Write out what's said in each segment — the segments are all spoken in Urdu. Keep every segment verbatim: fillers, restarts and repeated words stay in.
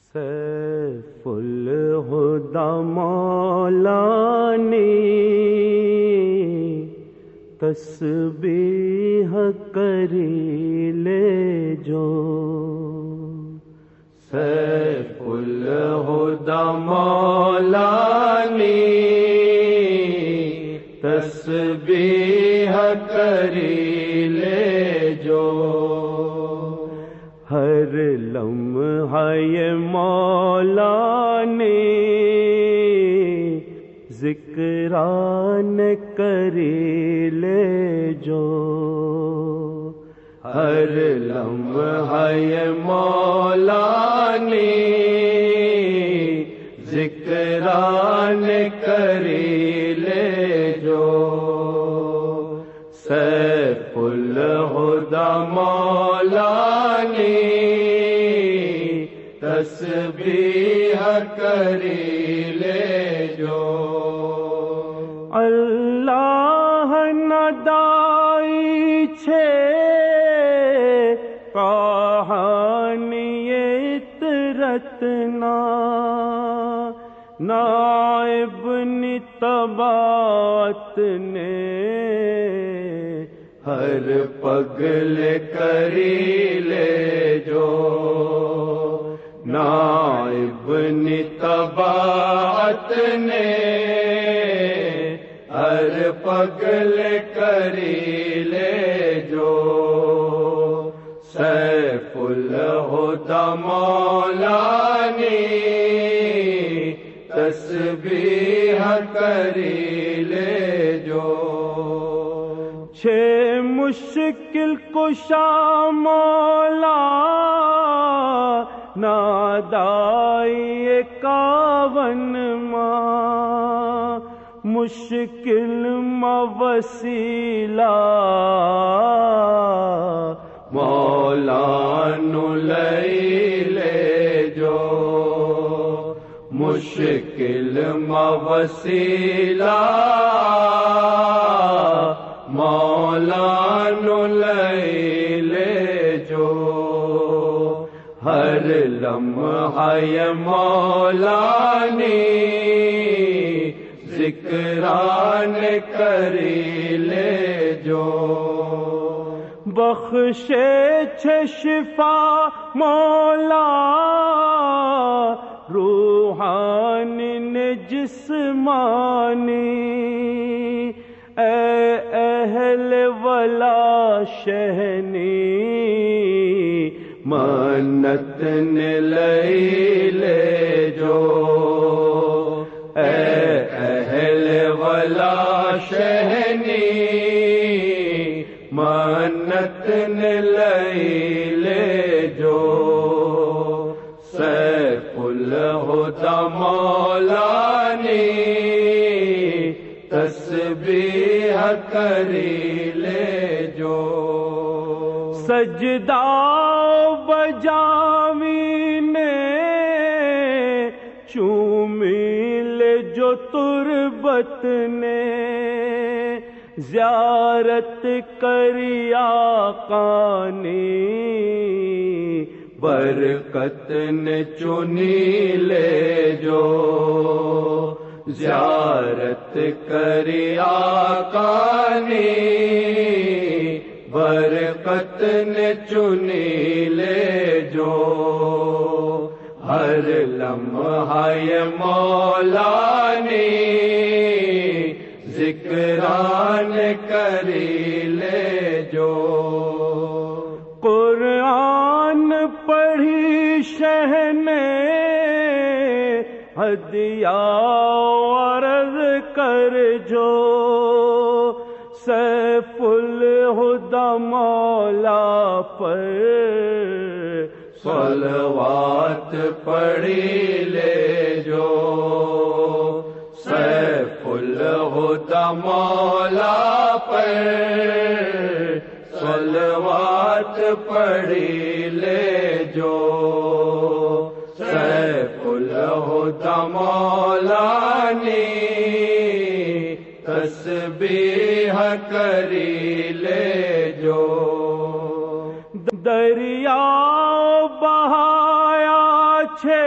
سیف الہدی مولا نے تسبیح کری لے جو، سیف الہدی مولا نے تسبیح کری لے جو، ہر لمحہ یہ مولا نے ذکران کری لے جو، ہر لمحہ یہ مولا نے ذکران کری لے جو، سیف الہدی مولا نے تسبیح کری لے جو، اللہ ندائی چھے کہانی اطرتنا نائب نتبات نے ہر پگل کری لے جو، نائب نتبات نے ہر پگل کری لے جو، سیف الہدی مولا نے تسبیح کری لے جو، چھ مشکل کشا مولا نادائی اکاون ماں، مشکل موسیلہ مولا نو لئی لے جو، مشکل موسیلہ مولا نو لئی لے جو، ہر لمحہ یہ مولا نے ذکران کری لے جو، بخشے چھ شفا مولا روحانی نے جسمانی، اے اہل ولا شہنی منت نے لئی لے جو، اے اہل ولا شہنی منت نے لئی لے جو، سیف الہدی مولا نے تسبیح کری لے جو، سجدہ بجاوی نے چومی لے جو تربت نے، زیارت کری آقا نے برکت نے چنی لے جو، زیارت کری آقا نے برکت نے چنی لے جو، ہر لمحہ یہ مولا نے ذکران کری لے جو، قرآن پڑھی شہ نے ہدیہ عرض کر جو، سیف الہدی مولا پر صلوات پڑھی لے جو، سیف الہدی مولا پر صلوات پڑھی لے جو، سیف الہدی مولا نے تسبیح کری لے جو، دریا بہایا چھے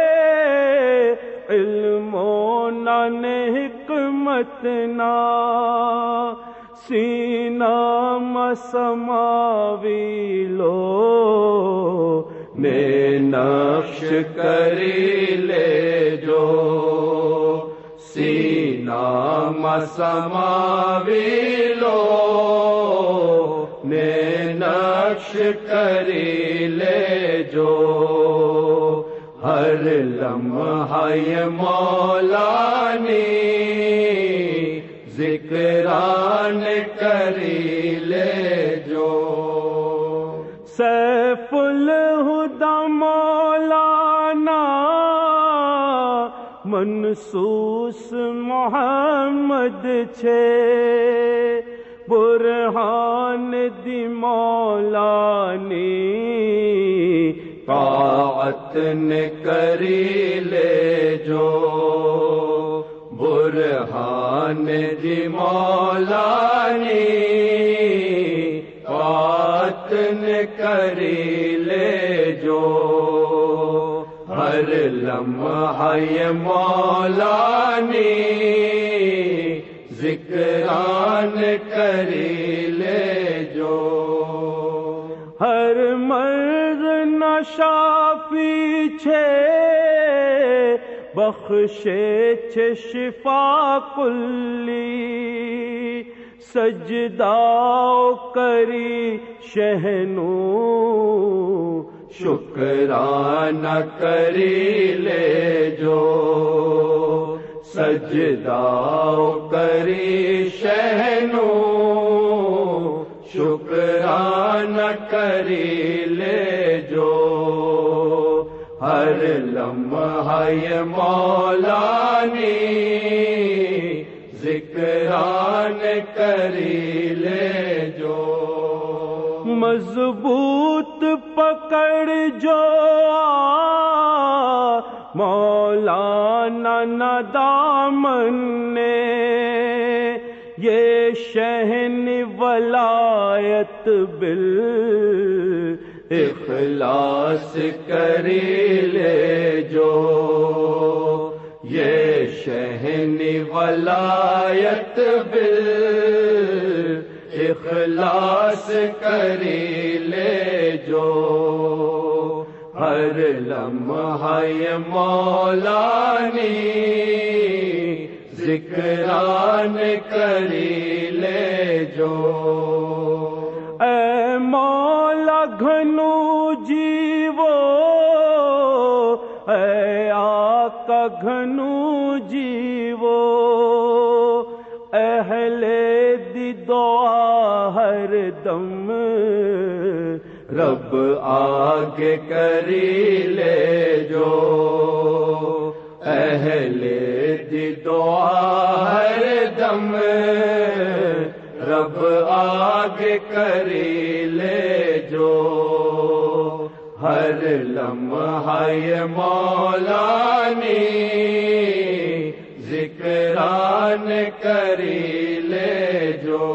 علم و نان حکمت نا سینہ مسماوی لو میں نقش کری لے جو سینہ مسماوی لو میں نقش کری لے جو ہر لمحہ مولانی ذکران کری لے جو سیف الہدی مولانا منصوص محمد چھے برہان دی مولانی طاعت نے کری لے جو برہان دی مولانی طاعت نے کری لے جو ہر لمحہ مولانی ذکران کری لے جو ہر مرض نشافی چھے بخشے چھے شفا کلی سجدہ کری شہنو شکرانہ کری لے جو سجدہ کری شہنو شکرانہ کری لے جو ہر لمحہ مولانی ذکران کری لے جو مضبوط پکڑ جو مولانا نہ دامن نے یہ شہن ولایت بال اخلاص کری لے جو یہ شہن ولایت بال اخلاص کری لے جو ہر لمحہ مولانی ذکران کری لے جو اے مولا گھنو جیو اے آقا گھنو جیو اہل دی دعا ہر دم رب آگے کری لے جو اہل دی دعا ہر دم رب آگے کری لے جو ہر لمحہ مولانی ذکران کری لے جو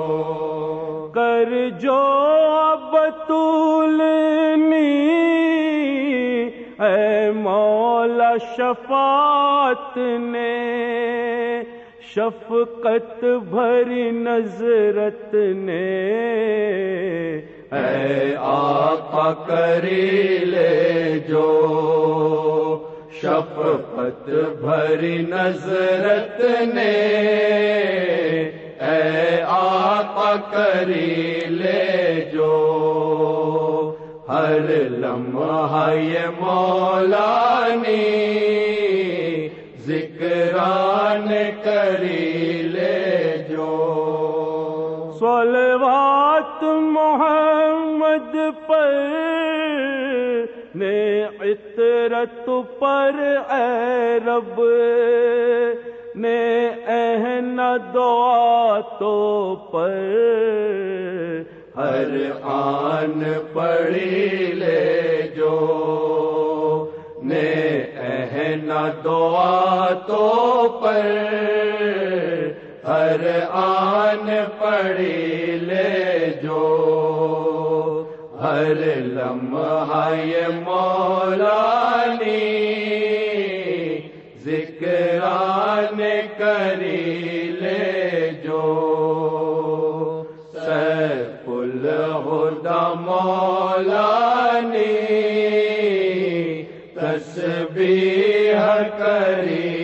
کر جو بطولنی اے مولا شفاعت نے شفقت بھری نظرت نے اے آقا کری لے جو شفقت بھری نظرت نے اے آقا کری لے جو ہر لمحہ مولانی ذکران کری لے جو صلوات محمد پر نے عطرت پر اے رب نے اہن دعا تو پر ہر آن پڑھی لے جو نے اہن دعا تو پر ہر آن پڑھی لے جو ہر لمحہ مولانی ذکران کری لے جو سیف الہدی مولانی تسبیح کری